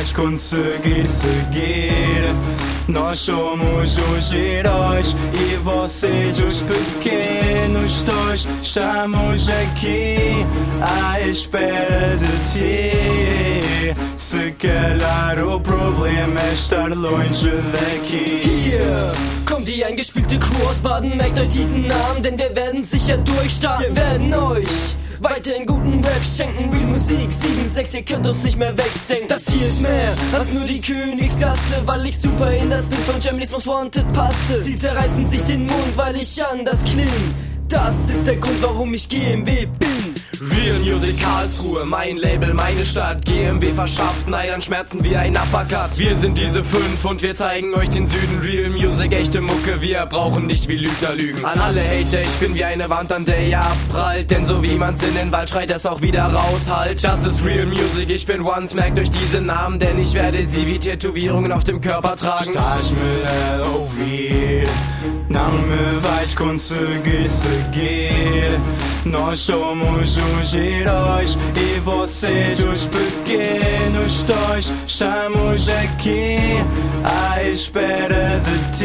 vais conseguir seguir. Nós somos os heróis e vocês os pequenos tois. Estamos aqui à espera de ti. Se calhar o problema é estar longe daqui. Kommt die eingespielte Crew aus Baden, merkt euch diesen Namen, denn wir werden sicher durchstarten. Wir werden euch weiterhin guten Rap schenken, Real Musik 7-6, ihr könnt uns nicht mehr wegdenken. Das hier ist mehr als nur die Königsgasse, weil ich super in das Bild von Germany's Most Wanted passe. Sie zerreißen sich den Mund, weil ich anders kling. Das ist der Grund, warum ich GMW bin. Real Music Karlsruhe, mein Label, meine Stadt. GMW verschafft Neidern Schmerzen wie ein Uppercut. Wir sind diese 5 und wir zeigen euch den Süden. Real Music, echte Mucke, wir brauchen nicht wie Lügner lügen. An alle Hater, ich bin wie eine Wand, an der ihr abprallt. Denn so wie man's in den Wald schreit, es auch wieder raus halt. Das ist Real Music, ich bin Once, merkt euch diese Namen, denn ich werde sie wie Tätowierungen auf dem Körper tragen. Estás-me a ouvir, não me vais conseguir seguir. Nós somos os heróis e vocês os pequenos tois. Estamos aqui à espera de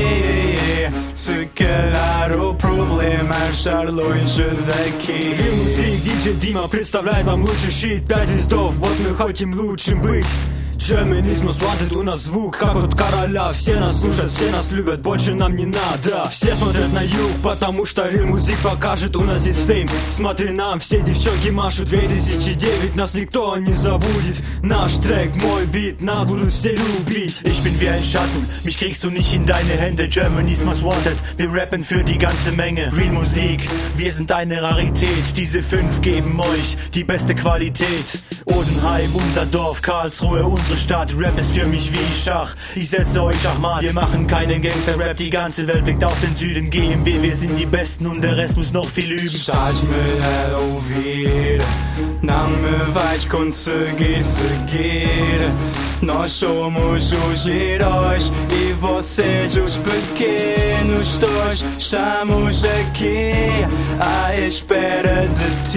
ti. Se calhar o problema é estar longe daqui. Real Musik, DJ Dima представляет вам лучший щит. 5 звездов, вот мы хотим лучшим быть. Germany's Most Wanted, у нас звук как от короля. Все нас слушают, все нас любят, больше нам не надо. Все смотрят на юг, потому что Real Music покажет, у нас здесь фейм. Смотри нам, все девчонки машут. 2009, нас никто не забудет. Наш трек, мой бит, нас будут все любить. Ich bin wie ein Schatten, mich kriegst du nicht in deine Hände. Germany's Most Wanted, wir rappen für die ganze Menge. Real Musik, wir sind eine Rarität. Diese 5 geben euch die beste Qualität. Odenheim, unser Dorf, Karlsruhe, unsere Stadt. Rap ist für mich wie Schach, ich setze euch Schachmatt. Wir machen keinen Gangster-Rap, die ganze Welt blickt auf den Süden. GMW, wir sind die Besten und der Rest muss noch viel üben. Estás-me a ouvir, não me vais conseguir seguir. Nós somos os heróis e vocês os pequenos tois. Estamos aqui à espera de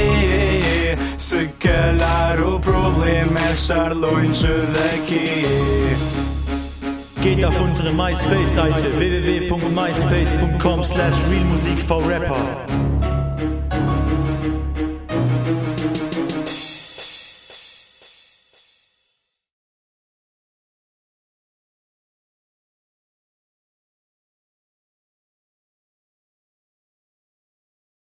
ti. Se calhar o problema é estar longe daqui. Geht auf unsere MySpace-Seite www.myspace.com/realmusikforrapper.